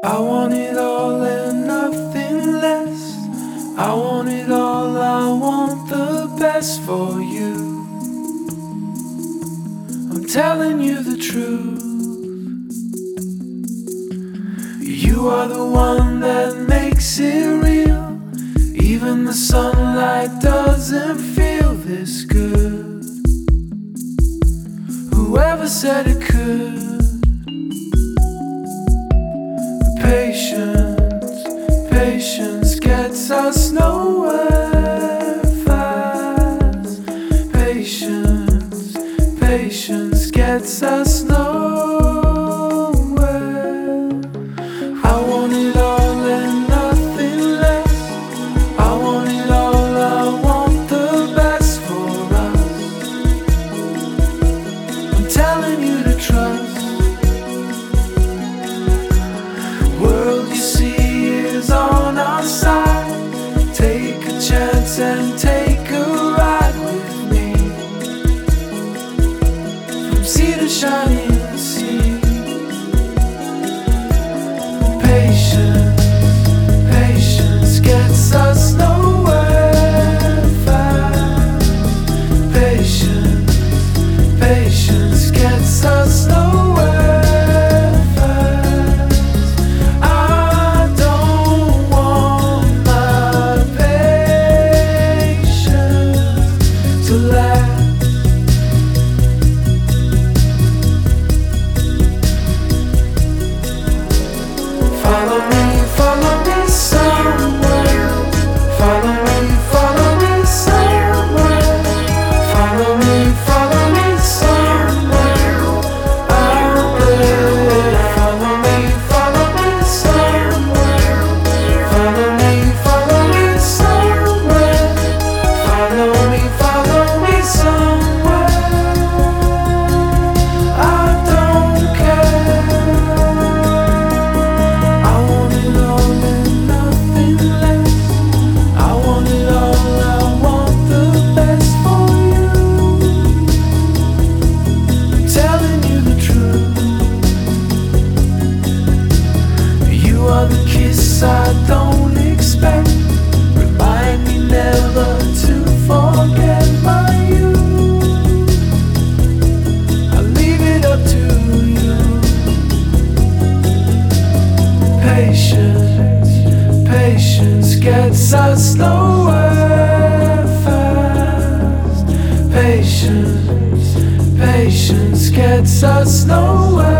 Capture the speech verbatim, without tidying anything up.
I want it all and nothing less. I want it all, I want the best for you. I'm telling you the truth. You are the one that makes it real. Even the sunlight doesn't feel this good. Whoever said it could. Patience, patience gets us nowhere fast. Patience, patience gets us nowhere. I want it all and nothing less. I want it all, I want the best for us. I'm telling you to trust. World you see is on our side. Take a chance and take a ride with me. From sea to shining sea. Patience, patience gets us nowhere fast. Patience, patience gets us nowhere. Follow me, follow me somewhere. Follow me, follow me somewhere. Follow me, follow me somewhere. Out there. Follow me, follow me somewhere. Follow me, follow me somewhere. Follow me, follow me somewhere. I don't care. I want it all and nothing less. I want it all, I want the best for you. I'm telling you the truth. You are the kiss I don't expect. Remind me never to forget my you. I leave it up to you. Patience, patience gets us nowhere fast. Patience, patience gets us nowhere.